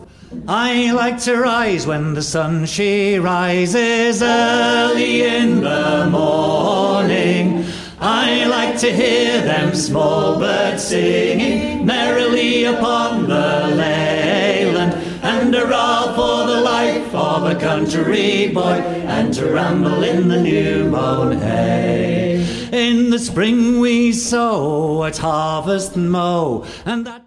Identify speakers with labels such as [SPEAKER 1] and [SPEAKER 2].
[SPEAKER 1] I like to rise when the sun she rises early in the morning. I like to hear them small birds singing merrily upon the leyland, and hurrah for the life of a country boy, and to ramble in the new mown hay. In the spring we sow, at harvest mow, and that